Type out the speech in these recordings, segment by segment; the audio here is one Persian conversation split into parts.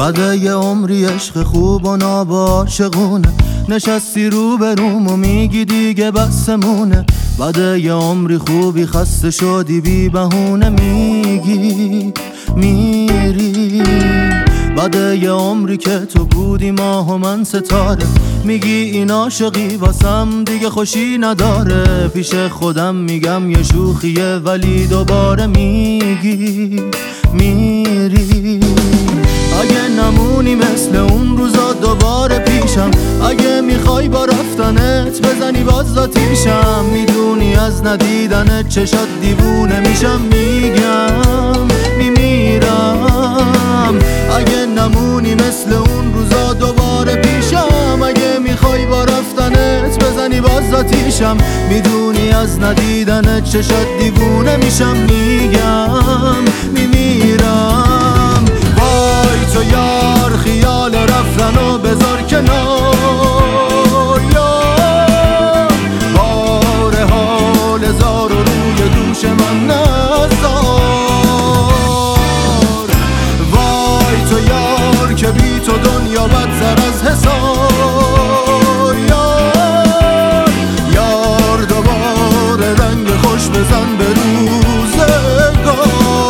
بعد یه عمری عشق خوب و ناباشقونه، نشستی رو به روم و میگی دیگه بسمونه. بعد یه عمری خوبی خسته شدی بی بهونه، میگی میری. بعد یه عمری که تو بودی ماه و من ستاره، میگی این عاشقی واسم دیگه خوشی نداره. پیش خودم میگم یه شوخیه ولی دوباره میگی میری. اگه نمونی مثل اون روزا دوباره پیشم، اگه میخوای با رفتنت بزنی باز آتیشم، میدونی از ندیدنت چشات دیوونه میشم، میگم میمیرم. اگه نمونی مثل اون روزا دوباره پیشم، اگه میخوای با رفتنت بزنی باز آتیشم، میدونی از ندیدنت چشات دیوونه میشم، میگم میمیرم. وای تو یار خیال رفتنو بذار کنار، یار بار حال زار و روی دوش من نزار. وای تو یار که بی تو دنیا بدتر از حسار، یار یار دوباره رنگ خوش بزن به روزگار.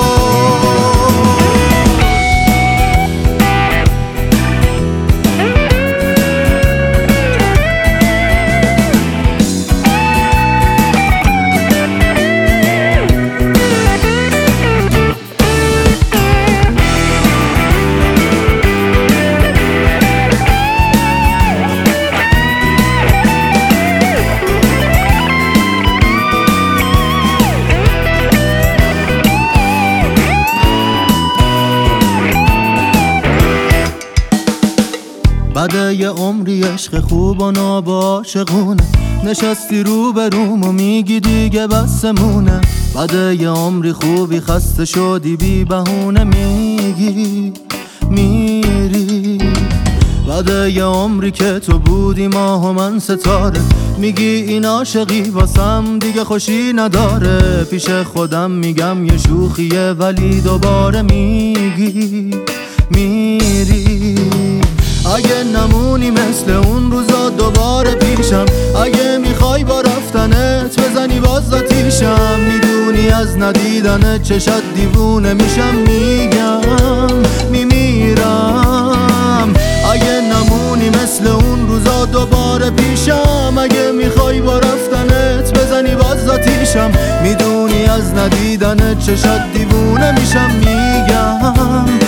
بعد یه عمری عشق خوب و ناباشقونه، نشستی رو به روم و میگی دیگه بسمونه. بعد یه عمری خوبی خسته شدی بی بهونه، میگی میری. بعد یه عمری که تو بودی ماه و من ستاره، میگی این عاشقی واسم دیگه خوشی نداره. پیش خودم میگم یه شوخیه ولی دوباره میگی میری. اگه نمونی مثل اون روزا دوباره پیشم، اگه میخوای با رفتنت بزنی باز آتیشم، میدونی از ندیدنت چشات دیوونه میشم، میگم میمیرم. اگه نمونی مثل اون روزا دوباره پیشم، اگه میخوای با رفتنت بزنی باز آتیشم، میدونی از ندیدنت چشات دیوونه میشم، میگم